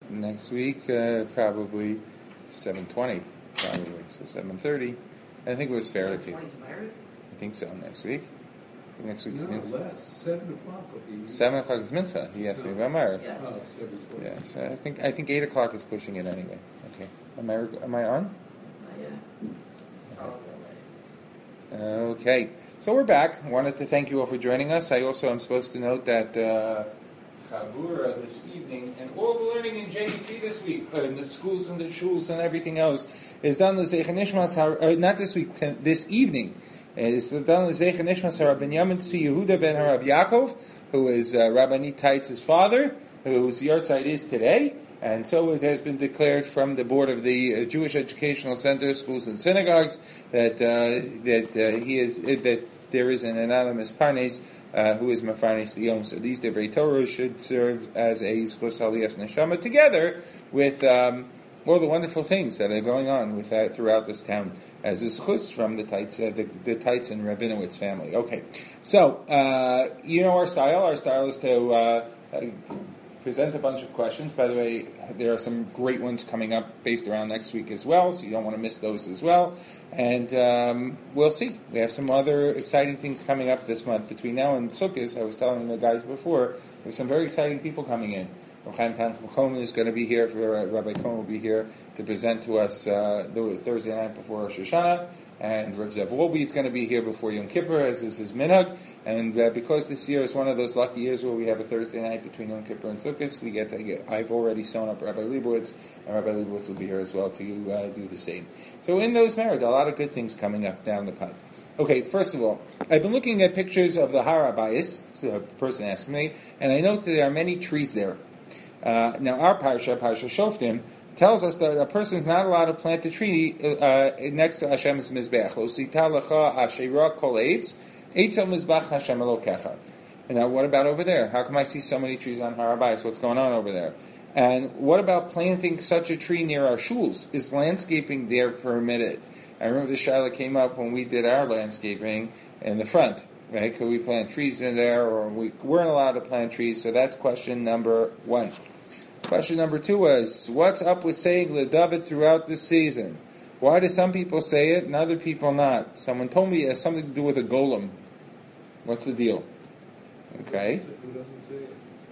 Next week, probably 7:20, probably, so 7:30. I think it was fair to keep. I think so, next week. Next week. No, less. 7 o'clock will be. 7 o'clock is Mincha. He asked me about Marav. Yes. Oh, 7:20. Yeah, so I think 8 o'clock is pushing it anyway. Okay. Am I on? Okay. So we're back. Wanted to thank you all for joining us. I also am supposed to note that Chabura this evening and all the learning in JEC this week, in the schools and the shuls and everything else, is done l'zeich nishmas. Not this week, this evening. It's done l'zeich nishmas Harab Binyamin Tzvi Yehuda ben Harab Yaakov, who is Rabbanit Taitz's father, whose yahrzeit is today. And so it has been declared from the board of the Jewish Educational Center, Schools and Synagogues, that there is an anonymous parnes who is Mefarnes the Yom. So these Divrei Torah should serve as a Zchus Aliyas Neshama together with all the wonderful things that are going on throughout this town as a Zchus from the Taitz and Rabinowitz family. Okay, so you know our style. Our style is to present a bunch of questions. By the way, there are some great ones coming up based around next week as well, so you don't want to miss those as well. And we'll see. We have some other exciting things coming up this month. Between now and Sukkot, I was telling the guys before, there's some very exciting people coming in. Chaim Cohen is going to be here, Rabbi Cohen will be here to present to us the Thursday night before Rosh Hashanah. And Rav Zev Wolbe is going to be here before Yom Kippur, as is his minhag. And because this year is one of those lucky years where we have a Thursday night between Yom Kippur and Sukkot, I've already sewn up Rabbi Leibowitz, and Rabbi Leibowitz will be here as well to do the same. So in those merits, a lot of good things coming up down the pipe. Okay, first of all, I've been looking at pictures of the Har HaBayis, so a person asked me, and I note that there are many trees there. Now our Parsha Shoftim, tells us that a person is not allowed to plant a tree next to Hashem's Mizbech. And now what about over there? How come I see so many trees on Har HaBayis? What's going on over there? And what about planting such a tree near our shuls? Is landscaping there permitted? I remember the shaila came up when we did our landscaping in the front. Right? Could we plant trees in there, or we weren't allowed to plant trees? So that's question number 1. Question number 2 was, what's up with saying LeDavid throughout the season? Why do some people say it and other people not? Someone told me it has something to do with a golem. What's the deal? Okay. Who doesn't say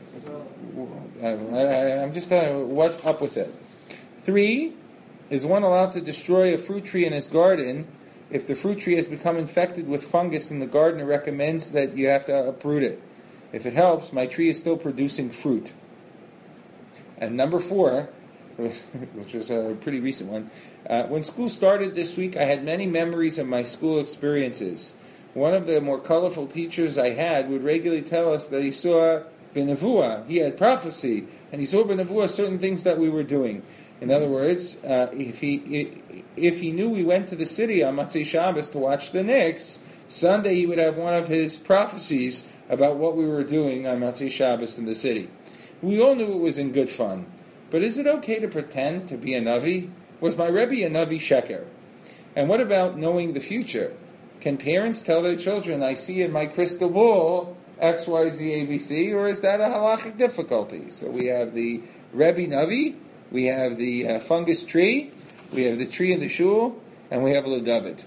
it? I'm just telling you, what's up with it? 3, is one allowed to destroy a fruit tree in his garden? If the fruit tree has become infected with fungus in the garden, it recommends that you have to uproot it. If it helps, my tree is still producing fruit. And number 4, which was a pretty recent one, when school started this week, I had many memories of my school experiences. One of the more colorful teachers I had would regularly tell us that he saw B'Nevuah, he had prophecy, and he saw B'Nevuah certain things that we were doing. In other words, if he knew we went to the city on Motzei Shabbos to watch the Knicks, Sunday he would have one of his prophecies about what we were doing on Motzei Shabbos in the city. We all knew it was in good fun. But is it okay to pretend to be a Navi? Was my Rebbe a Navi Sheker? And what about knowing the future? Can parents tell their children, I see in my crystal ball X, Y, Z, A, B, C, or is that a halachic difficulty? So we have the Rebbe Navi, we have the fungus tree, we have the tree in the shul, and we have LeDavid.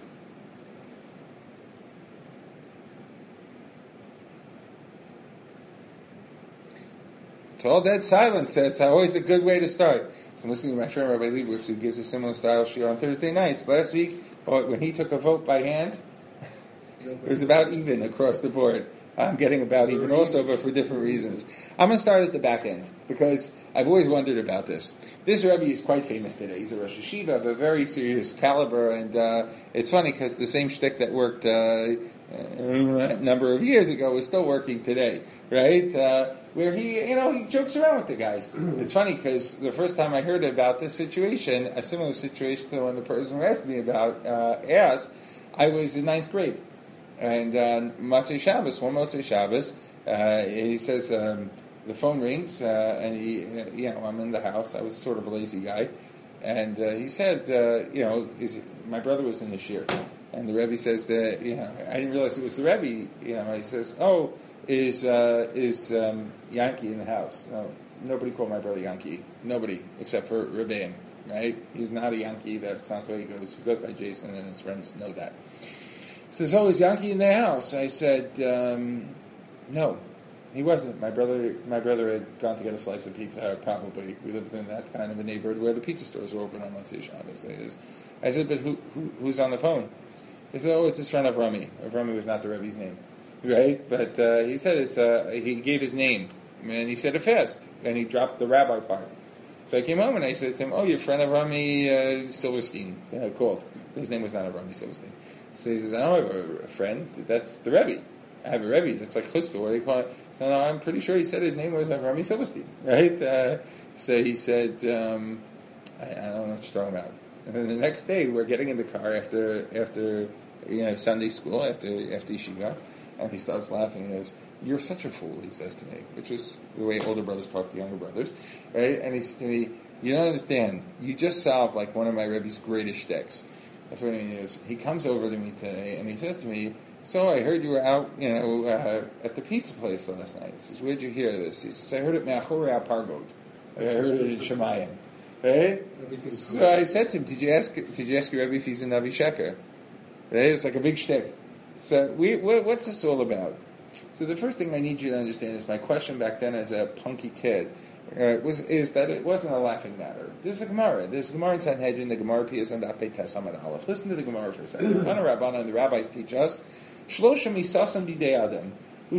It's all dead silence. It's always a good way to start. So I'm listening to my friend Rabbi Leibowitz, who gives a similar style shiur on Thursday nights. Last week, when he took a vote by hand, it was about even across the board. I'm getting about even also, but for different reasons. I'm going to start at the back end, because I've always wondered about this. This Rebbe is quite famous today. He's a Rosh Hashiva of a very serious caliber, and it's funny because the same shtick that worked a number of years ago is still working today, right? Where he jokes around with the guys. It's funny because the first time I heard about this situation, a similar situation to the one the person who asked me about asked, I was in 9th grade. And on Motzei Shabbos, he says, the phone rings, and I'm in the house. I was sort of a lazy guy. And he said, my brother was in the shiur. And the Rebbe says that, I didn't realize it was the Rebbe. He says, is Yankee in the house? No, nobody called my brother Yankee. Nobody, except for Rebbeim, right? He's not a Yankee. That's not the way he goes. He goes by Jason, and his friends know that. So there's always Yankee in the house. I said, no, he wasn't. My brother had gone to get a slice of pizza, probably. We lived in that kind of a neighborhood where the pizza stores were open on Motzei Shabbos. I said, but who's on the phone? He said, it's his friend Avrami. Avrami was not the Rebbe's name, right? But he said he gave his name, and he said it fast, and he dropped the rabbi part. So I came home and I said to him, your friend Avrami Silverstein called. His name was not Avrami Silverstein. So he says, I don't have a friend. That's the Rebbe. I have a Rebbe. That's like chutzpah. What do you call it? So no, I'm pretty sure he said his name was Avrami Silverstein, right? So he said, I don't know what you're talking about. And then the next day, we're getting in the car after Sunday school, after yeshiva, and he starts laughing. He goes, "You're such a fool," he says to me, which is the way older brothers talk to younger brothers, right? And he says to me, "You don't understand. You just solved like one of my Rebbe's greatest shticks." That's what he is. He comes over to me today and he says to me, "So I heard you were out, at the pizza place last night." He says, "Where'd you hear this?" He says, "I heard it Me'achorei HaPargod. I heard it in Shemayim." Right? So I said to him, "Did you ask your Rebbe if he's a Navi Sheker?" Right? It's like a big shtick. So what's this all about? So the first thing I need you to understand is my question back then as a punky kid is that it wasn't a laughing matter. There's a Gemara. There's a Gemara in Sanhedrin. The Gemara appears on Daf Tes Amud Aleph. Listen to the Gemara for a second. The rabbis teach us Shloshim Misasam Bidei Adam.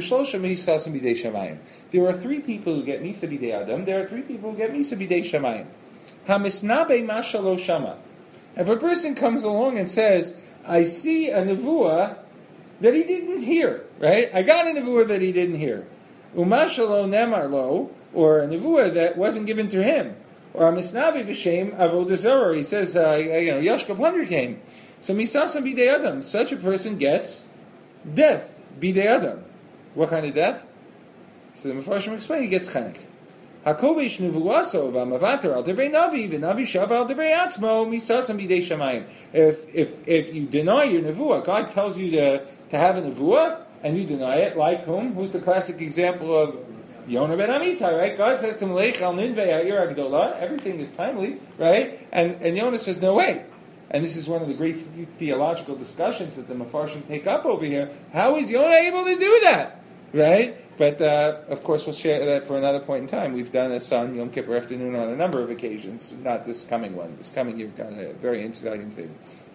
There are three people who get Misa Bidei Adam. There are three people who get Misa Bidei Shemayim. Hamisnabe Mashalo Shama. If a person comes along and says, I see a nevuah that he didn't hear, right? I got a nevuah that he didn't hear. Umashalo Nemarlo, or a nevuah that wasn't given to him. Or a Misnabe V'Shem Avodah Zarah. He says, Yashka Plunder came. So Misasam Bidei Adam. Such a person gets death. Bidei Adam. What kind of death? So the Mefarshim explain, he gets chenek. Hakovish nevuaso v'amavater al divrei navi v'navi shava al divrei atzmo misasam bidei shamayim. If you deny your nevuah, God tells you to have a nevuah, and you deny it, like whom? Who's the classic example of Yonah ben Amittai, right? God says to him, Lech al ninvei ha'ir ha'gdolah, everything is timely, right? And Yonah says, no way. And this is one of the great theological discussions that the Mefarshim take up over here. How is Yonah able to do that? Right? But, of course, we'll share that for another point in time. We've done this on Yom Kippur afternoon on a number of occasions, not this coming one. This coming year, got a very exciting thing.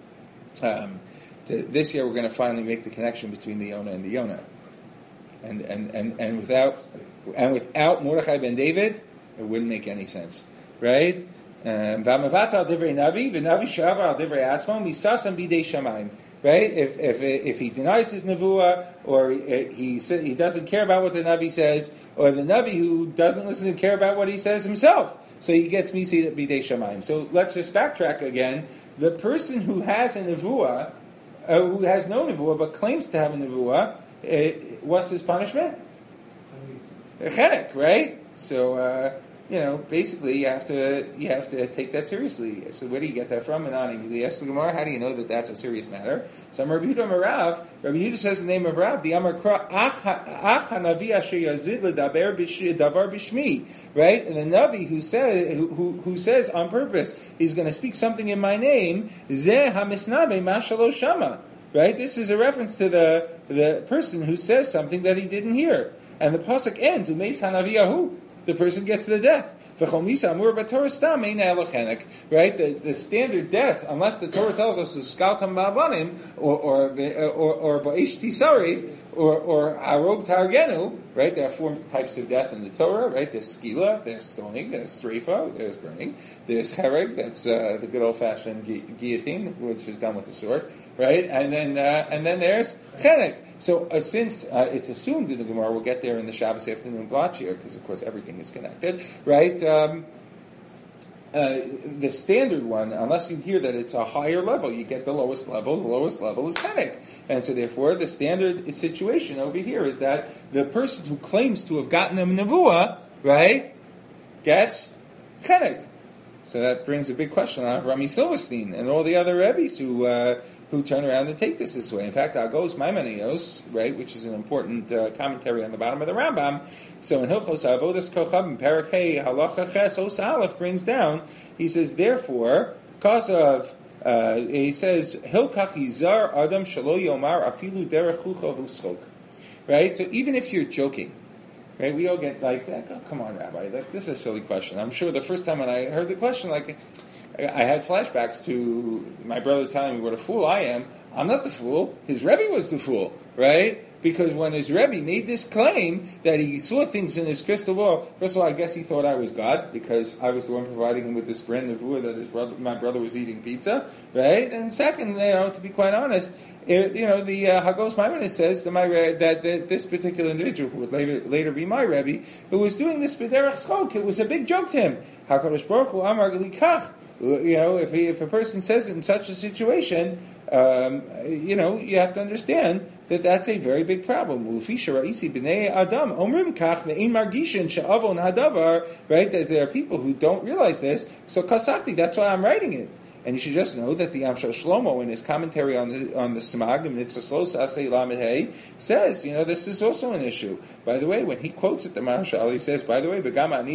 This year, we're going to finally make the connection between the Yonah and the Yonah. And without Mordechai ben David, it wouldn't make any sense. Right? V'amavata al divrei navi, v'navi shava al divrei atzmo, misasam bidei shamayim. Right? If he denies his nevuah, or he doesn't care about what the Navi says, or the Navi who doesn't listen to care about what he says himself, so he gets misi bidei shamayim. So let's just backtrack again. The person who has a nevuah, who has no nevuah but claims to have a nevuah, what's his punishment? Chenek, right? So basically you have to take that seriously. So where do you get that from? And on the Yesel Gemara, how do you know that that's a serious matter? So Rabbi Yehuda Marav, Rabbi Yehuda says the name of Rav, the Amar Kra, Ach Hanavi Asher Yazid L'Daber Davar B'Shmi, right? And the Navi who says on purpose he's going to speak something in my name, Zeh HaMisnabe Mashalo Shama, right? This is a reference to the person who says something that he didn't hear, and the pasuk ends Umeis Hanaviyahu. The person gets the death. Right? The standard death, unless the Torah tells us to skaltam ba'avanim or ba'ish tisarif or harog targenu, right? There are four types of death in the Torah, right? There's skila, there's stoning, there's sreifa, there's burning, there's hereg, that's the good old-fashioned guillotine, which is done with a sword, right? And then there's chenek. So since it's assumed in the Gemara, we'll get there in the Shabbos afternoon blotch here, because of course everything is connected, right? The standard one, unless you hear that it's a higher level, you get the lowest level. The lowest level is chenek. And so therefore, the standard situation over here is that the person who claims to have gotten a nevuah, right, gets chenek. So that brings a big question on Rami Silverstein and all the other Rebbes who who turn around and take this way. In fact, Agos Maimonios, right, which is an important commentary on the bottom of the Rambam. So in Hilchos Avodas Kochavim, Perek Hey, Halacha Ches Os Aleph brings down, he says, therefore, because of, he says, Hilkach Yizar Adam Shalo Yomar Afilu Derech Chucha V'Uschok. Right? So even if you're joking, right, we all get like, oh, come on, Rabbi, this is a silly question. I'm sure the first time when I heard the question, like, I had flashbacks to my brother telling me what a fool I am. I'm not the fool. His Rebbe was the fool, right? Because when his Rebbe made this claim that he saw things in his crystal ball, first of all, I guess he thought I was God because I was the one providing him with this grand nevuah that my brother was eating pizza, right? And second, to be quite honest, the Hagos Maimonides says that this particular individual, who would later be my Rebbe, who was doing this b'derech schok, it was a big joke to him. HaKadosh Baruch Hu amar likach. If a person says it in such a situation, you have to understand that that's a very big problem. Right? That there are people who don't realize this. So kasafti, that's why I'm writing it. And you should just know that the Amshel Shlomo, in his commentary on the Smag, says, this is also an issue. By the way, when he quotes it, the Marshal, he says, by the way,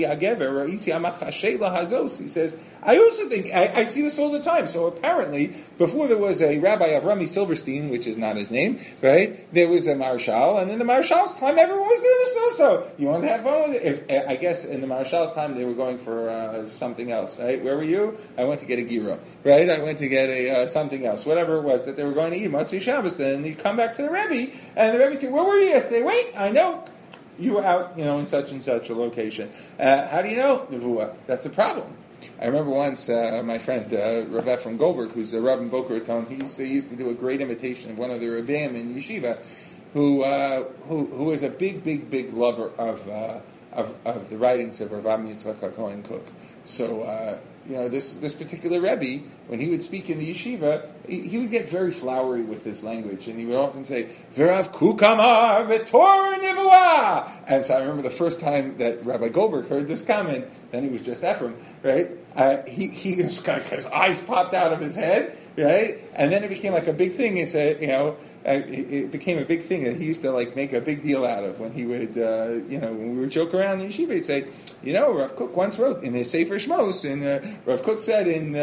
he says, I also think, I see this all the time. So apparently, before there was a Rabbi Avrami Silverstein, which is not his name, right, there was a Marshal, and in the Marshal's time, everyone was doing this also. You want to have fun with it? I guess in the Marshal's time, they were going for something else, right? Where were you? I went to get a Gira. Right, I went to get a something else, whatever it was that they were going to eat, Motzei Shabbos. Then you come back to the Rebbe, and the Rebbe said, "Where were you yesterday?" Wait, I know you were out, in such and such a location. How do you know Nevuah? That's a problem. I remember once my friend Rav Ephraim Goldberg, who's a Rav in Boca Raton, he used to do a great imitation of one of the Rebbeim in Yeshiva, who was a big lover of the writings of Rav Ami Yitzchak HaKohen Kook. So. This particular Rebbe, when he would speak in the yeshiva, he would get very flowery with his language, and he would often say, "V'Rav Kukamar v'Tor Nevuah." And so I remember the first time that Rabbi Goldberg heard this comment. Then he was just Ephraim, right? He was kind of, his eyes popped out of his head, right? And then it became like a big thing. He said, it became a big thing that he used to make a big deal out of when he would, when we would joke around in yeshiva. He'd say, Rav Kook once wrote in his Sefer Shmos, and Rav Kook said in,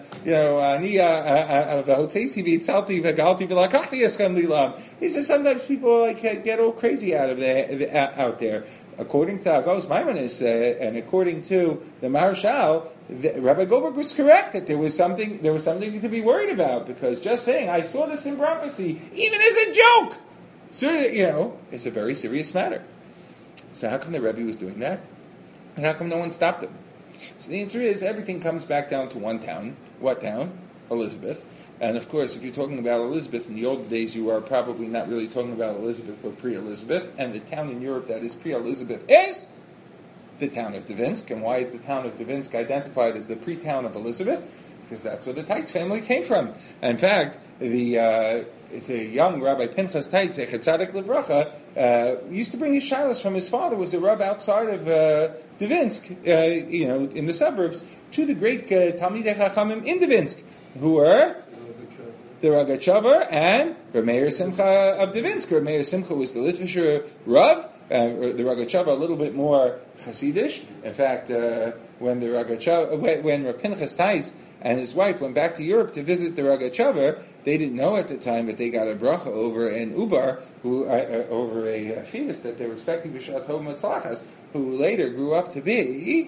he says sometimes people get all crazy out there. According to Agos Maimonides and according to the Maharshal, Rabbi Goldberg was correct that there was something to be worried about, because just saying I saw this in prophecy, even as a joke, it's a very serious matter. So how come the Rebbe was doing that, and how come no one stopped him? So the answer is everything comes back down to one town. What town? Elizabeth. And of course, if you're talking about Elizabeth in the old days, you are probably not really talking about Elizabeth, but pre-Elizabeth. And the town in Europe that is pre-Elizabeth is the town of Dvinsk. And why is the town of Dvinsk identified as the pre-town of Elizabeth? Because that's where the Teitz family came from. In fact, the young Rabbi Pinchas Teitz, Zechet Tzadik Livracha, used to bring his shilas from his father, was a rab outside of Dvinsk, in the suburbs, to the great Talmidei Chachamim in Dvinsk, who were the Ragachover and Rav Meir Simcha of Dvinsk. Rav Meir Simcha was the Litvisher Rav, the Ragachover a little bit more Hasidish. In fact, when Rav Pinchas Teitz and his wife went back to Europe to visit the Ragachover, they didn't know at the time that they got a bracha over in Ubar, over a fetus that they were expecting B'Shat Tov Matzlachas, who later grew up to be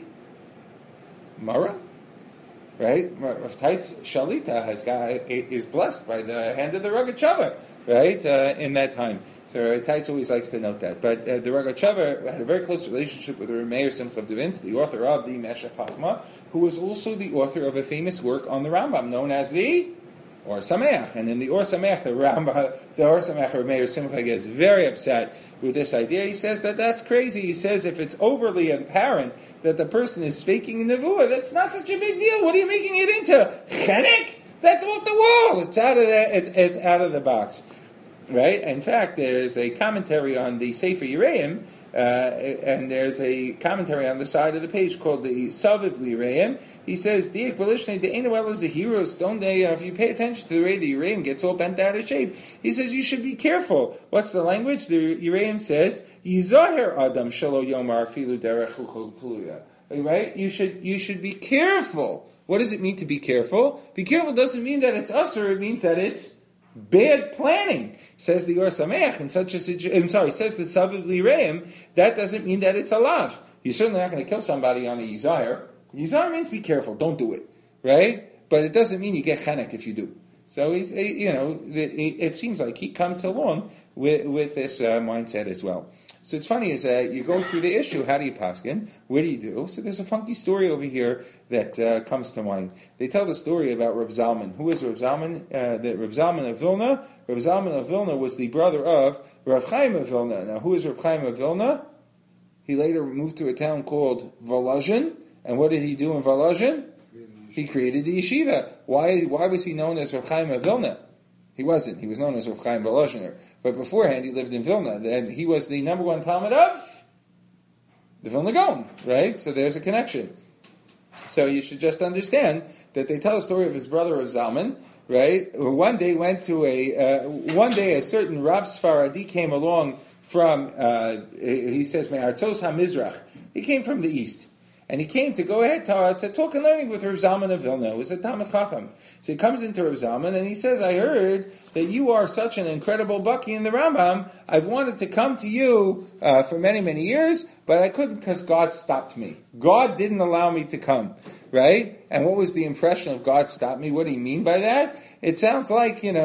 Mara. Right, Rav Teitz Shalita is blessed by the hand of the Ragachover, right? In that time, so Rav Teitz always likes to note that. But the Ragachover had a very close relationship with Rav Meir Simcha of Dvinsk, the author of the Meshech Chachma, who was also the author of a famous work on the Rambam known as the Or Sameach. And in the Or Sameach, the Or Sameach, Rav Meir Simcha gets very upset with this idea. He says that's crazy. He says if it's overly apparent that the person is faking nevuah, that's not such a big deal. What are you making it into? Chenek? That's off the wall. It's out of it's out of the box, right? In fact, there's a commentary on the Sefer Yereim and there's a commentary on the side of the page called the Saviv Lireim. He says, "Diak Belishne the Ainawel is a hero. Stone day. If you pay attention to the way the Uraim gets all bent out of shape, he says you should be careful. What's the language? The Uraim says, Yizaher Adam Shalo Yomar Filu Derech Pluya. Right? You should be careful. What does it mean to be careful? Be careful doesn't mean that it's usher. It means that it's bad planning." Says the Or Sameach in such a situation. Says the Saviv Lireim. That doesn't mean that it's a lav. You're certainly not going to kill somebody on a Yizaher. Yizar means be careful, don't do it, right? But it doesn't mean you get chenek if you do. So it seems like he comes along with this mindset as well. So it's funny is you go through the issue. How do you paskin? What do you do? So there's a funky story over here that comes to mind. They tell the story about Reb Zalman. Who is Reb Zalman? Reb Zalman of Vilna. Reb Zalman of Vilna was the brother of Rav Chaim of Vilna. Now, who is Rav Chaim of Vilna? He later moved to a town called Volozhin. And what did he do in Volozhin? He created the yeshiva. Why was he known as Rav Chaim of Vilna? He wasn't. He was known as Rav Chaim Volozhiner. But beforehand, he lived in Vilna. And he was the number one Talmud of the Vilna Gaon, right? So there's a connection. So you should just understand that they tell a story of his brother of Zalman, right? Who one day a certain Rav Sfaradi came along from, he says, Me'artzos HaMizrach. He came from the east. And he came to go ahead to talk and learning with Rav Zalman of Vilna. It was a Talmid Chacham. So he comes into Rav Zalman and he says, "I heard that you are such an incredible Baki in the Rambam. I've wanted to come to you for many, many years, but I couldn't because God stopped me. God didn't allow me to come." Right? And what was the impression of God stopped me? What do you mean by that? It sounds like, Min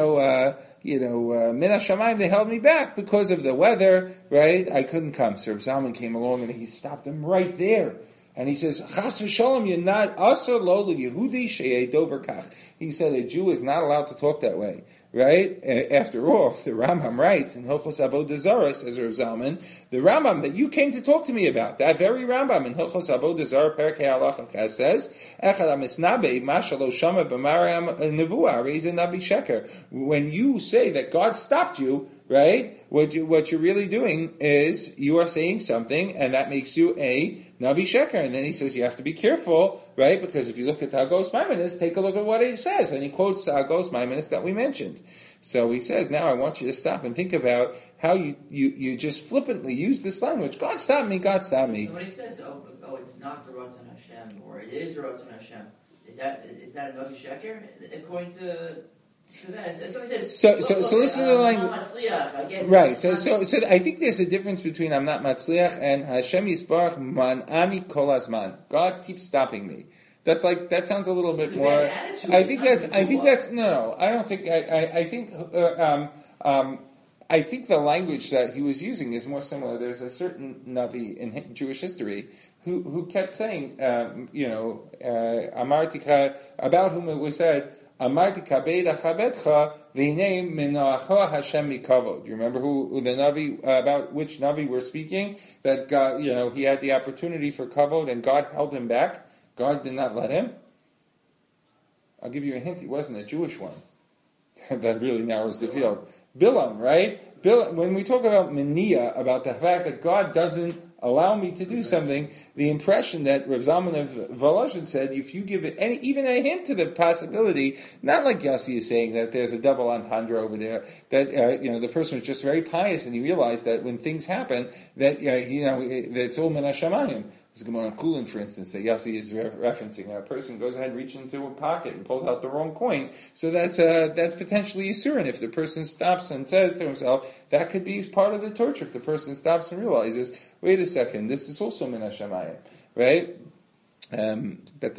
HaShamayim, they held me back because of the weather, right? I couldn't come. So Rav Zalman came along and he stopped him right there. And he says, "Chas v'shalom, you're not asur lo Yehudi sheyeh dover kach." He said a Jew is not allowed to talk that way, right? After all, the Rambam writes in Hilchos Avodah Zarah, says Rav Zalman, the Rambam that you came to talk to me about, that very Rambam in Hilchos Avodah Zarah, Perkei Halacha Ches says, "Echad hamisnabe mashalo shama b'Maryam nevuah reizeh navi sheker." When you say that God stopped you, right? What you're really doing is you are saying something, and that makes you a Navi Sheker. And then he says you have to be careful, right? Because if you look at Agos Maimonides, take a look at what he says. And he quotes Agos Maimonides that we mentioned. So he says, now I want you to stop and think about how you just flippantly use this language. God stop me, God stop me. So when he says, it's not the Ratzon Hashem, or it is the Ratzon Hashem, is that a Navi Sheker? According to that. So listen to the language. Right. So I think there's a difference between I'm not matzliach and Hashem Yisbarach man'ani kol hazman. God keeps stopping me. That sounds a little bit more. I think that's no. I don't think. I think the language that he was using is more similar. There's a certain Navi in Jewish history who kept saying, Amartika, about whom it was said, Amarti kabeda chabetcha v'nei minacha Hashem mikavod. Do you remember who the Navi, about which Navi we're speaking? That God, he had the opportunity for kavod and God held him back. God did not let him. I'll give you a hint. He wasn't a Jewish one. That really narrows the field. Bilam, right? When we talk about mania, about the fact that God doesn't allow me to do something, the impression that Rav Zalman of Volozhin said, if you give it even a hint to the possibility, not like Yossi is saying that there's a double entendre over there, that the person was just very pious and he realized that when things happen, that that it's all min hashamayim. This Gemara in Kulin, for instance, that Yossi is referencing. A person goes ahead, reaches into a pocket, and pulls out the wrong coin. So that's potentially Yisurin. If the person stops and says to himself, that could be part of the torture. If the person stops and realizes, wait a second, this is also min hashamayim, right? Rav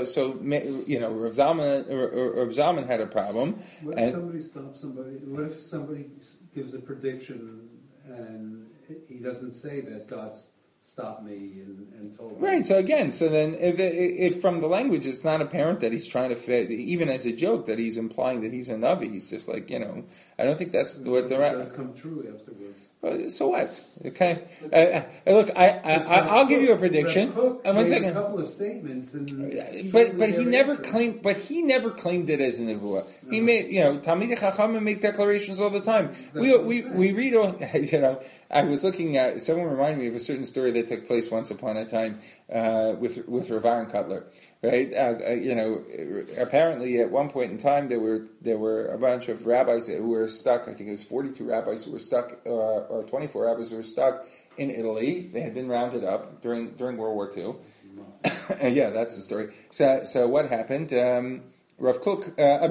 Zalman had a problem. What if somebody stops somebody? What if somebody gives a prediction and he doesn't say that God's stopped me and told me. Right, so then if from the language it's not apparent that he's trying to fit, even as a joke, that he's implying that he's a Navi. He's just like, I don't think that's what the right... It does come true afterwards. So what? Okay. Look, I'll give you a prediction. One second. A couple of statements, but he never claimed. But he never claimed it as a nevuah. He made, Talmidei Chachamim make declarations all the time. We read, I was looking at, someone reminded me of a certain story that took place once upon a time with Rav Aaron Kotler, right? Apparently at one point in time there were a bunch of rabbis who were stuck. I think it was 42 rabbis who were stuck, or 24 rabbis who were stuck in Italy. They had been rounded up during World War II. Yeah, that's the story. So what happened? Rav Aaron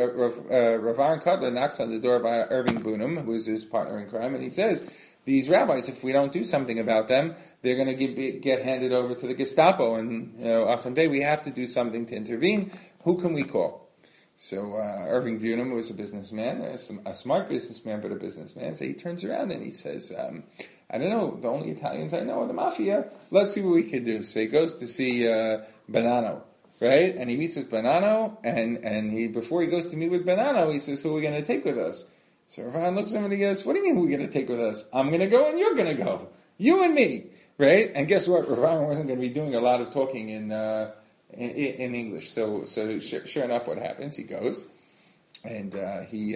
Kotler knocks on the door of Irving Bunim, who is his partner in crime, and he says, these rabbis, if we don't do something about them, they're going to get handed over to the Gestapo, and we have to do something to intervene. Who can we call? So Irving Bunim was a businessman, a smart businessman, but a businessman. So he turns around and he says, I don't know, the only Italians I know are the mafia. Let's see what we can do. So he goes to see Bonanno. Right? And he meets with Bonanno, and before he goes to meet with Bonanno, he says, who are we going to take with us? So Rav looks at him and he goes, what do you mean who are we going to take with us? I'm going to go and you're going to go. You and me. Right? And guess what? Rav wasn't going to be doing a lot of talking in English. So sure enough, what happens? He goes, and he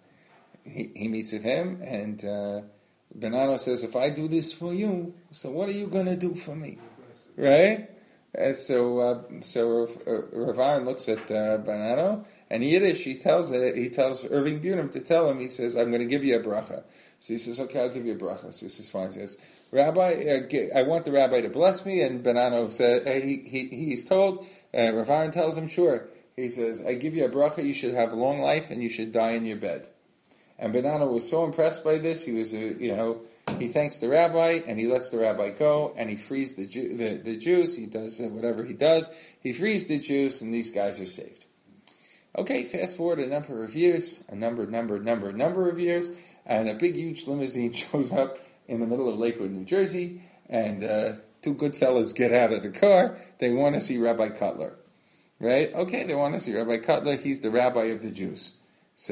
meets with him, and Bonanno says, if I do this for you, so what are you going to do for me? Right? And so Rav Aaron looks at Bonanno, and in Yiddish he tells Irving Bunim to tell him. He says, "I'm going to give you a bracha." So he says, "Okay, I'll give you a bracha." So he says, "Fine." He says, "Rabbi, I want the rabbi to bless me." And Bonanno said, he's told. Rav Aaron tells him, "Sure." He says, "I give you a bracha. You should have a long life, and you should die in your bed." And Bonanno was so impressed by this. He was, he thanks the rabbi, and he lets the rabbi go, and he frees the Jews. He does whatever he does. He frees the Jews, and these guys are saved. Okay, fast forward a number of years, a number of years, and a big, huge limousine shows up in the middle of Lakewood, New Jersey, and two good fellows get out of the car. They want to see Rabbi Kotler, right? Okay, they want to see Rabbi Kotler. He's the rabbi of the Jews. So,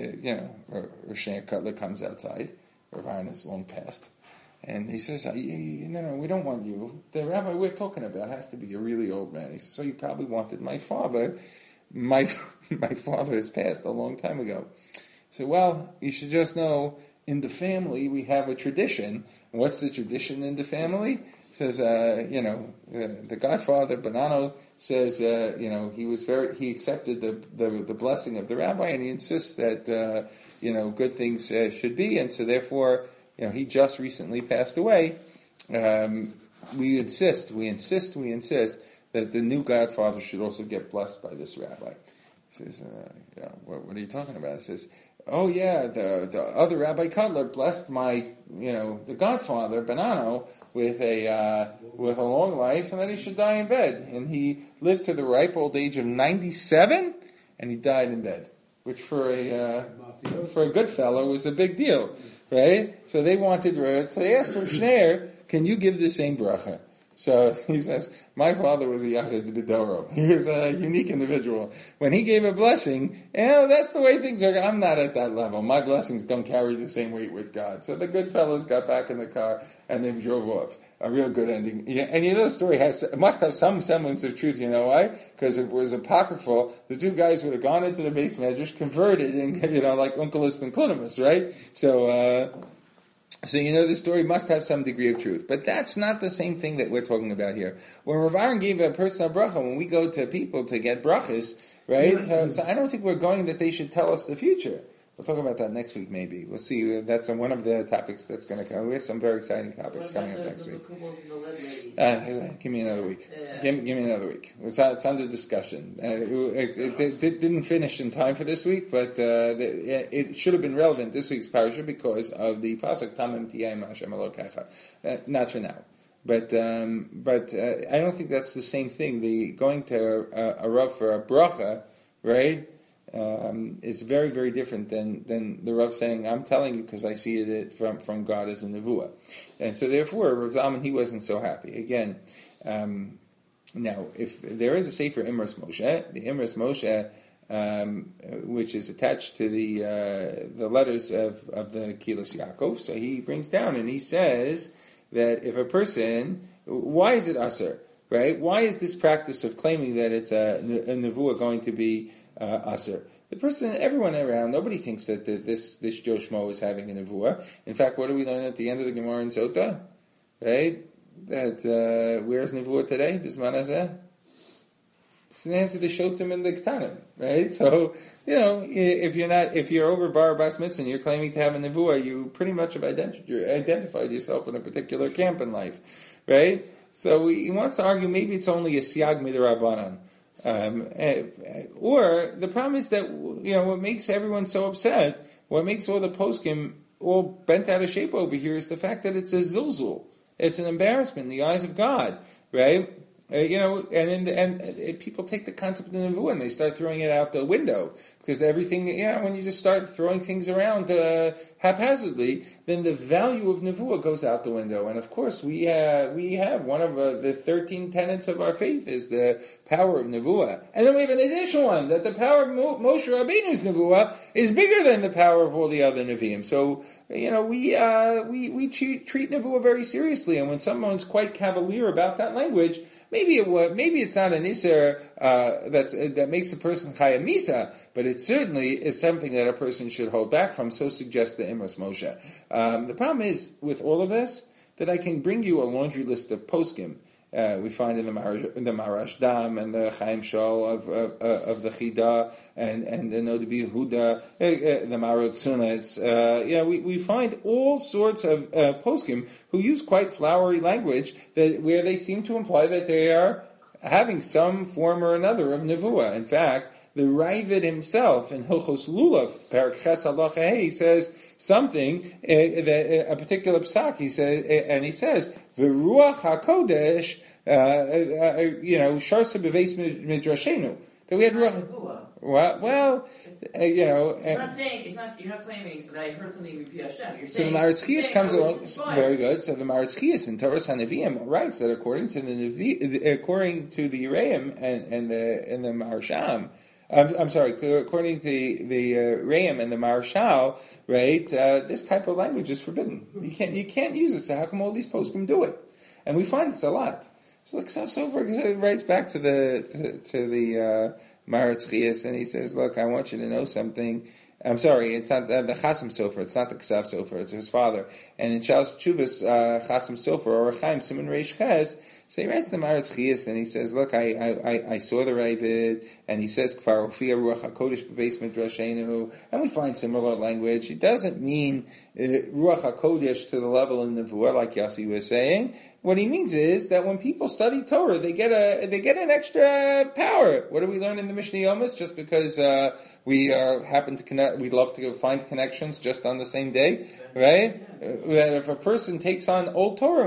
Rosh Kotler comes outside. Rav Aaron is long past. And he says, no, we don't want you. The rabbi we're talking about has to be a really old man. He says, so you probably wanted my father. My father has passed a long time ago. So, well, you should just know, in the family we have a tradition. What's the tradition in the family? He says, the godfather, Bonanno, says, he accepted the blessing of the rabbi, and he insists that, good things should be, and so therefore, he just recently passed away. We insist that the new godfather should also get blessed by this rabbi. He says, what are you talking about? He says, oh yeah, the other Rabbi Kotler blessed my, the godfather, Bonanno, with a long life, and that he should die in bed. And he lived to the ripe old age of 97, and he died in bed, which for a good fellow was a big deal, right? So they asked Rav Schneier, can you give the same bracha? So he says, my father was a Yachid B'Doro. He was a unique individual. When he gave a blessing, that's the way things are. I'm not at that level. My blessings don't carry the same weight with God. So the good fellows got back in the car and they drove off. A real good ending. And the story must have some semblance of truth. You know why? Because it was apocryphal. The two guys would have gone into the base medrash, converted, and like Unkelos ben Klunimus, right? So the story must have some degree of truth. But that's not the same thing that we're talking about here. When Rav Aaron gave a personal bracha, when we go to people to get brachas, right? So I don't think we're going that they should tell us the future. We'll talk about that next week, maybe. We'll see. That's one of the topics that's going to come. We have some very exciting topics coming up next week. Give me another week. Give me another week. It's under discussion. It didn't finish in time for this week, but it should have been relevant this week's parasha because of the pasuk Tamim Tiyayim Hashem Elokecha. Not for now. But I don't think that's the same thing. The going to a Rav for a bracha, right? Is very, very different than the Rav saying, I'm telling you because I see it from God as a nevuah. And so therefore, Rav Zalman, he wasn't so happy. Again, now, if there is a Sefer Imras Moshe, the Imras Moshe, which is attached to the letters of the Kilas Yaakov, so he brings down and he says that if a person, why is it aser, right? Why is this practice of claiming that it's a nevuah going to be aser? everyone around, nobody thinks that this Joe Schmo is having a nevuah. In fact, what do we learn at the end of the Gemara in Sota? Right? That where's nevuah today? Bisman hazeh? It's an answer to Shotim and the Ketanim, right? So, if you're over Bar Bas Mitzvah and you're claiming to have a nevuah, you pretty much have identified yourself in a particular camp in life, right? So he wants to argue maybe it's only a siag midrabanan. Or the problem is that, what makes everyone so upset, what makes all the poskim all bent out of shape over here is the fact that it's a zilzul. It's an embarrassment in the eyes of God, right? And people take the concept of the nevuah and they start throwing it out the window because everything, when you just start throwing things around haphazardly, then the value of nevuah goes out the window. And of course, we have one of the 13 tenets of our faith is the power of nevuah, and then we have an additional one that the power of Moshe Rabbeinu's nevuah is bigger than the power of all the other neviim. So we treat nevuah very seriously, and when someone's quite cavalier about that language. Maybe it's not an iser that makes a person chaya misa, but it certainly is something that a person should hold back from. So suggests the Imros Moshe. The problem is with all of this that I can bring you a laundry list of poskim. We find in the Marash Dam and the Chaim Shol of the Chida and the Nodabi Yehuda, the Marot Tzunetz. We find all sorts of poskim who use quite flowery language where they seem to imply that they are having some form or another of nevuah. In fact, the Ravid himself in Hilchos Lulav, Parak Ches Halacha Hey, says something, a particular psak. He says, "V'ruach hakodesh, sharsa beveis midrashenu." That we had ruach. Well, You're not saying you're not claiming that I heard something in Hashem. You're so the Maritz Chiyas comes along. Very good. So the Maritz Chiyas in Torah Nevi'im writes that according to the Yereim and the Marsham. I'm sorry, according to the Re'im and the Marshal, right, this type of language is forbidden. You can't use it, so how come all these poskim do it? And we find this a lot. So look, Sofer writes back to the Maritz Chiyas, and he says, look, I want you to know something. I'm sorry, it's not the Chasim Sofer, it's not the Ksav Sofer, it's his father. And in Charles Chuvas Chasim Sofer, or Chaim Simon Reish Ches, so he writes the Maritz Chiyas and he says, look, I saw the Ravid, and he says, Kfar Ufia Ruach HaKodesh B'Beis Midrashenu, and we find similar language. It doesn't mean Ruach HaKodesh to the level in the Nevuah, like Yossi was saying. What he means is that when people study Torah, they get an extra power. What do we learn in the Mishnah Yomas? Just because we happen to connect, we love to find connections just on the same day, right? That if a person takes on Old Torah,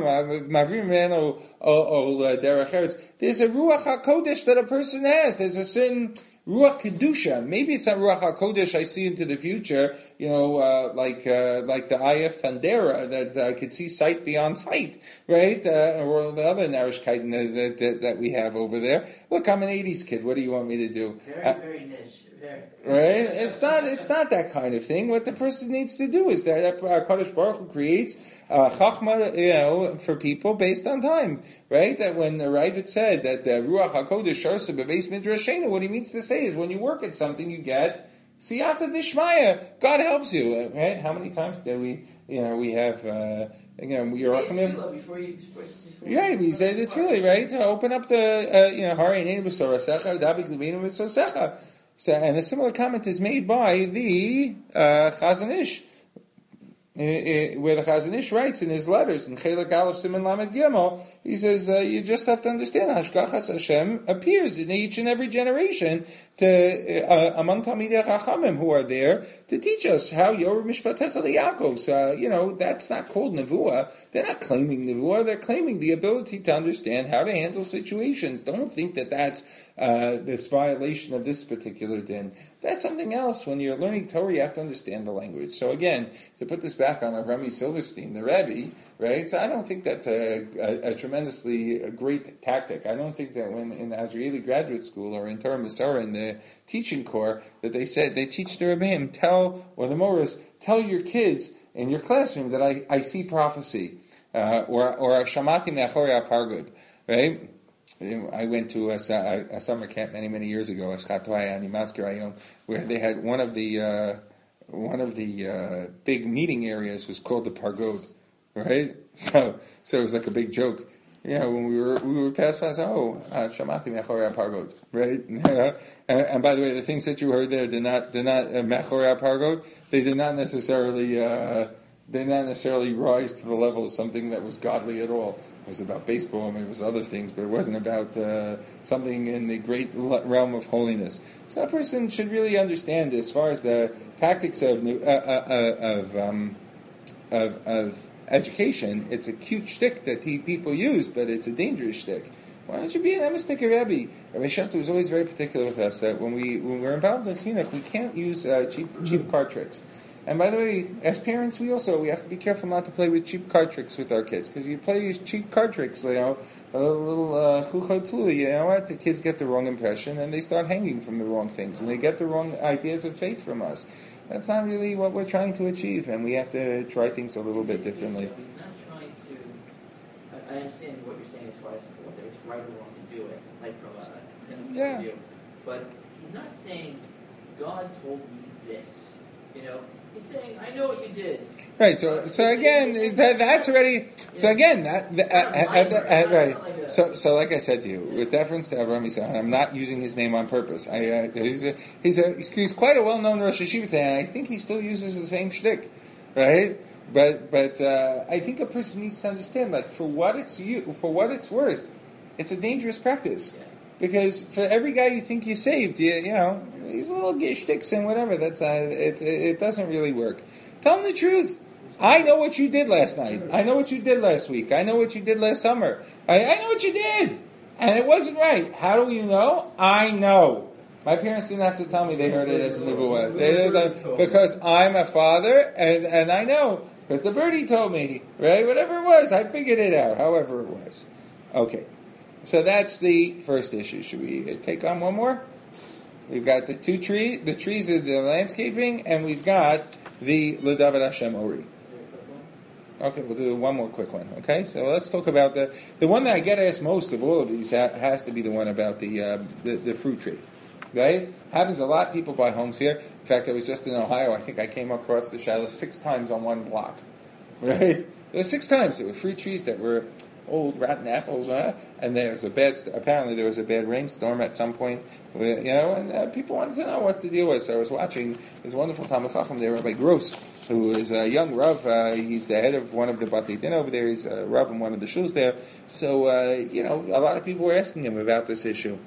there's a Ruach HaKodesh that a person has. There's a certain Ruach Kedusha. Maybe it's not Ruach HaKodesh I see into the future, like the Ayaf Thandera, that I could see sight beyond sight, right? Or the other Narishkeiten that we have over there. Look, I'm an 80s kid. What do you want me to do? Very niche. Right? It's not that kind of thing. What the person needs to do is that Kadosh Baruch Hu creates chachma, for people based on time, right? That when the Ravid said that the Ruach HaKodesh Sharsa Bebeis Midrashenu, what he means to say is when you work at something, you get Siyata Dishmaya. God helps you, right? How many times did we have, Yerachimim? Yeah, we said it's really right. Open up the, Hari Nein B'Sorasecha, Dabik Levinu B'Sorasecha. So, and a similar comment is made by the Chazon Ish, where the Chazon Ish writes in his letters in Chelek Aleph Siman Lamed Gimel. He says you just have to understand Hashgachas Hashem appears in each and every generation to among Talmidei Chachamim who are there to teach us how Yor Mishpatecha LeYaakov. So that's not called nevuah. They're not claiming nevuah. They're claiming the ability to understand how to handle situations. Don't think that that's this violation of this particular din. That's something else. When you're learning Torah, you have to understand the language. So again, to put this back on Rami Silverstein, the Rebbe, right? So I don't think that's a tremendously great tactic. I don't think that when in the Azrieli Graduate School or in Torah Masara in the teaching corps that they said they teach the Rebbeim, or the Moras, tell your kids in your classroom that I see prophecy or Shamati Me'achorei Apargud, right? I went to a summer camp many years ago, where they had one of the big meeting areas was called the Pargod, right? So it was like a big joke. When we were pass, Shamati Mechorei Pargod, right? And by the way, the things that you heard there did not Mechorei Pargod. They did not necessarily rise to the level of something that was godly at all. It was about baseball and it was other things, but it wasn't about something in the great realm of holiness. So a person should really understand, as far as the tactics of education, it's a cute shtick that people use, but it's a dangerous shtick. Why don't you be an emes Rebbe? Rabbi Shefter was always very particular with us that when we're involved in chinuch, we can't use cheap card tricks. And by the way, as parents, we have to be careful not to play with cheap card tricks with our kids, because you play these cheap card tricks, a little chuchotuli, you know what? The kids get the wrong impression, and they start hanging from the wrong things, and they get the wrong ideas of faith from us. That's not really what we're trying to achieve, and we have to try things a little bit differently. He's not trying to. I understand what you're saying as far as whether it's right or wrong to do it, like from a point of view. But he's not saying God told me this. He's saying, I know what you did. Right. So again, that's already. So again, right. So like I said to you, with deference to Avraham Yisrael, I'm not using his name on purpose. He's quite a well-known Rosh Hashiva today, and I think he still uses the same shtick, right? But I think a person needs to understand, like, for what it's worth, it's a dangerous practice. Yeah. Because for every guy you think you saved, these little shticks and whatever, it doesn't really work. Tell them the truth. I know what you did last night. I know what you did last week. I know what you did last summer. I know what you did. And it wasn't right. How do you know? I know. My parents didn't have to tell me they heard it as a nevuah. Because I'm a father, and I know. Because the birdie told me, right? Whatever it was, I figured it out, however it was. Okay. So that's the first issue. Should we take on one more? We've got the trees of the landscaping, and we've got the L'David Hashem Ori. Okay, we'll do one more quick one. Okay, so let's talk about the one that I get asked most of all of these has to be the one about the fruit tree. Right? Happens a lot. People buy homes here. In fact, I was just in Ohio. I think I came across the Shiloh 6 times on one block. Right? There were 6 times. There were fruit trees that were old rotten apples, and apparently there was a bad rainstorm at some point, and people wanted to know what the deal was. So I was watching this wonderful Talmid Chacham there, Rabbi Gross, who is a young Rav. He's the head of one of the Batei Din over there. He's a Rav in one of the shuls there. So, a lot of people were asking him about this issue.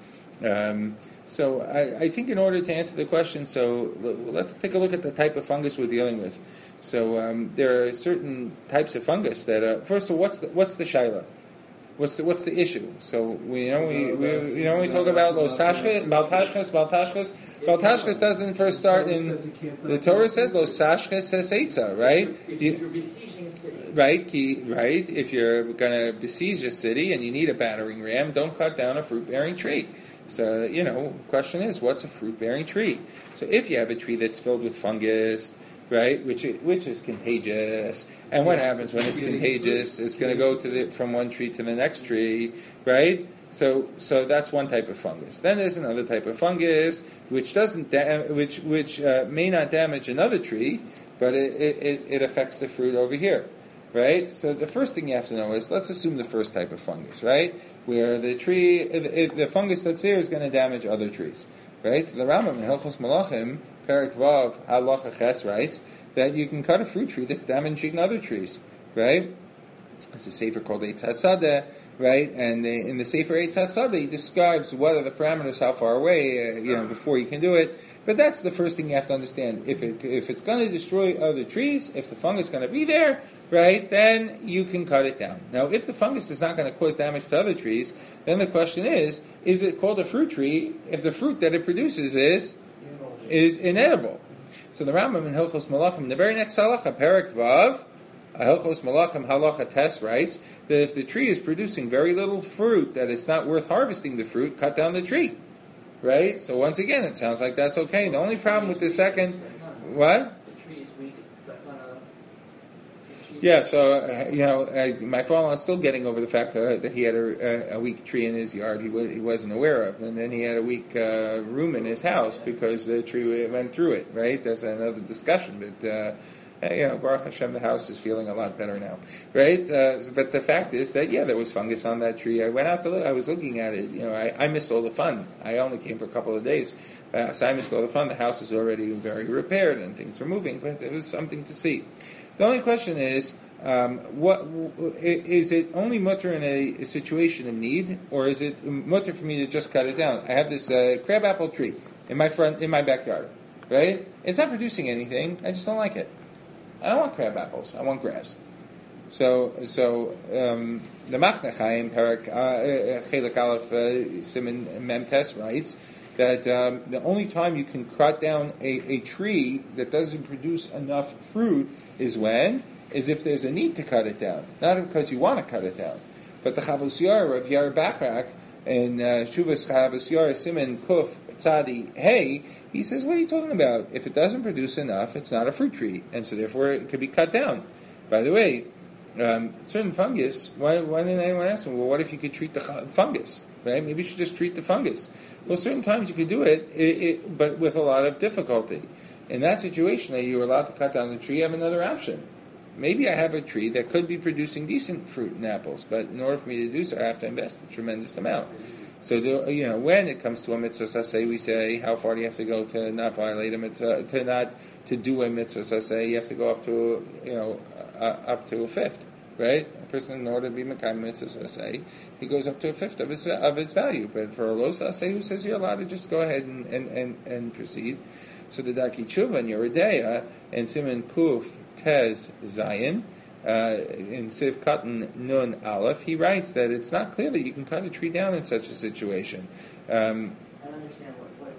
So I think in order to answer the question, so let's take a look at the type of fungus we're dealing with. So there are certain types of fungus that first of all, what's the shaila? What's the issue? So we talk about losashkas, baltashkas. Baltashkas doesn't first start in the Torah says losashkas says eitza, right? If you're besieging a city, right. If you're going to besiege a city and you need a battering ram, don't cut down a fruit-bearing tree. So question is, what's a fruit-bearing tree? So if you have a tree that's filled with fungus, right, which is contagious, and what happens when it's contagious? It's going to go from one tree to the next tree, right? So that's one type of fungus. Then there's another type of fungus which may not damage another tree, but it affects the fruit over here, right? So the first thing you have to know is, let's assume the first type of fungus, right, where the fungus that's there is going to damage other trees, right? So the Rambam in Hilchos Malachim, Perek Vav Halacha Ches, writes that you can cut a fruit tree that's damaging other trees, right? It's a sefer called Eitz HaSadeh, right? And in the sefer Eitz HaSadeh, he describes what are the parameters, how far away, before you can do it. But that's the first thing you have to understand. If it's going to destroy other trees, if the fungus is going to be there, right, then you can cut it down. Now, if the fungus is not going to cause damage to other trees, then the question is it called a fruit tree if the fruit that it produces is inedible? So the Rambam in Hilchos Malachim, in the very next halacha, Perek Vav, Hilchos Malachim Halacha Tes, writes that if the tree is producing very little fruit, that it's not worth harvesting the fruit, cut down the tree. Right? So once again, it sounds like that's okay. The only problem with the second... What? The tree is weak, it's Yeah, so my father-in-law is still getting over the fact that he had a weak tree in his yard he wasn't aware of, and then he had a weak room in his house because the tree went through it. Right? That's another discussion, but. Baruch Hashem, the house is feeling a lot better now, right? But the fact is that there was fungus on that tree. I went out to look. I was looking at it. I missed all the fun. I only came for a couple of days, so I missed all the fun. The house is already very repaired and things were moving, but it was something to see. The only question is, what is it only mutter in a situation of need, or is it mutter for me to just cut it down? I have this crabapple tree in my backyard, right? It's not producing anything. I just don't like it. I don't want crab apples. I want grass. So the Machne Chaim Perak Chelik Aleph Siman Mem Tes writes that the only time you can cut down a tree that doesn't produce enough fruit is if there's a need to cut it down, not because you want to cut it down. But the Chavos Yair of Yair Bakrak in Shuvas Chavos Yair Siman Kuf Tzadi Hey, he says, what are you talking about? If it doesn't produce enough, it's not a fruit tree, and so therefore it could be cut down. By the way, certain fungus, why didn't anyone ask him, well, what if you could treat the fungus? Right? Maybe you should just treat the fungus. Well, certain times you could do it, but with a lot of difficulty. In that situation, that you were allowed to cut down the tree, you have another option. Maybe I have a tree that could be producing decent fruit and apples, but in order for me to do so, I have to invest a tremendous amount. So, when it comes to a mitzvah saseh, we say, how far do you have to go to not violate a mitzvah, to do a mitzvah saseh? You have to go up to a fifth, right? A person, in order to be mekayim mitzvah saseh, he goes up to a fifth of his value. But for a lo saseh, who says you're allowed to just go ahead and proceed? So the Darkei Tshuva and Yeridea and Siman Kuf Tez Zayin. In Siv Katan Nun Aleph, he writes that it's not clear that you can cut a tree down in such a situation. I don't understand what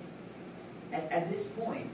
at this point,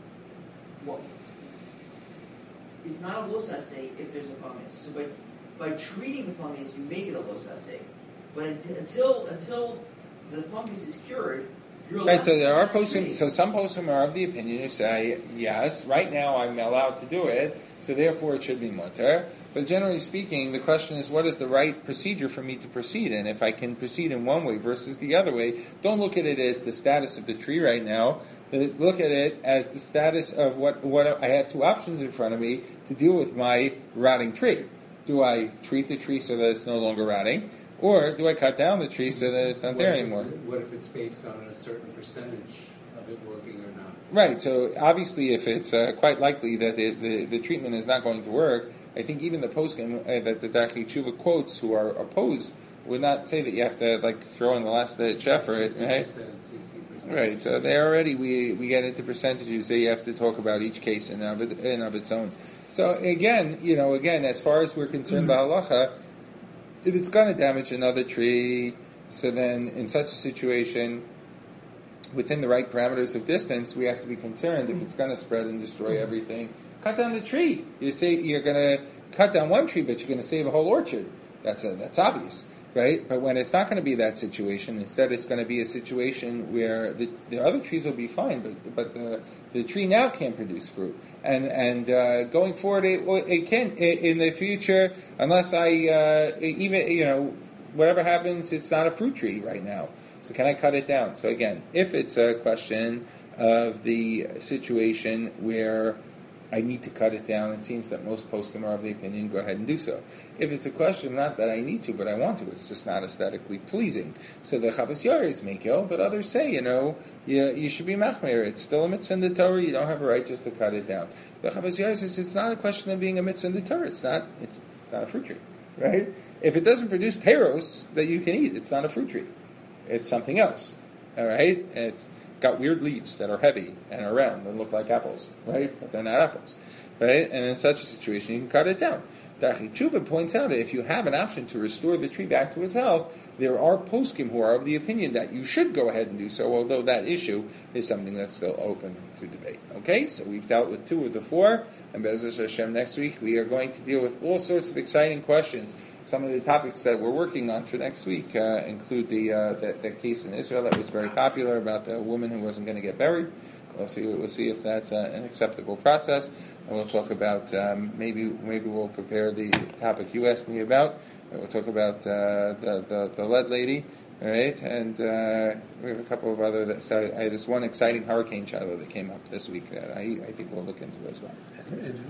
it's not a losase if there's a fungus. So by treating the fungus, you make it a losase. But until the fungus is cured, you're allowed right. So there are posting. So some postim are of the opinion who say, yes, right now I'm allowed to do it, so therefore it should be mutter. But generally speaking, the question is, what is the right procedure for me to proceed in? If I can proceed in one way versus the other way, don't look at it as the status of the tree right now. Look at it as the status of what I have two options in front of me to deal with my rotting tree. Do I treat the tree so that it's no longer rotting? Or do I cut down the tree so that it's not there anymore? What if it's based on a certain percentage of it working or not? Right, so obviously if it's quite likely that the treatment is not going to work, I think even the poskim that the Darkei Tshuva quotes who are opposed would not say that you have to throw in the last chef for it, right? 60%. Right, so they already, we get into percentages that you have to talk about each case in of its own. So again, as far as we're concerned by halacha, if it's going to damage another tree, so then in such a situation, within the right parameters of distance, we have to be concerned if it's going to spread and destroy everything. Cut down the tree. You say you're going to cut down one tree, but you're going to save a whole orchard. That's obvious, right? But when it's not going to be that situation, instead it's going to be a situation where the other trees will be fine, but the tree now can't produce fruit. And going forward, it can in the future, unless whatever happens, it's not a fruit tree right now. So can I cut it down? So again, if it's a question of the situation where I need to cut it down, it seems that most poskim are of the opinion, go ahead and do so. If it's a question, not that I need to, but I want to, it's just not aesthetically pleasing. So the Chavos Yair is Mekel, but others say, you should be machmer. It's still a mitzvah in the Torah, you don't have a right just to cut it down. The Chavos Yair says it's not a question of being a mitzvah in the Torah, it's not a fruit tree, right? If it doesn't produce peros that you can eat, it's not a fruit tree. It's something else, all right? It's got weird leaves that are heavy and are round and look like apples, right? But they're not apples, right? And in such a situation, you can cut it down. Darkei Tshuva points out that if you have an option to restore the tree back to its health, there are poskim who are of the opinion that you should go ahead and do so, although that issue is something that's still open to debate. Okay, so we've dealt with 2 of the 4, and Be'ezus Hashem next week we are going to deal with all sorts of exciting questions. Some of the topics that we're working on for next week include the case in Israel that was very popular about the woman who wasn't going to get buried. we'll see if that's an acceptable process, and we'll talk about maybe we'll prepare the topic you asked me about. We'll talk about the lead lady, all right, and we have a couple of other. So I had this one exciting hurricane shadow that came up this week that I think we'll look into as well.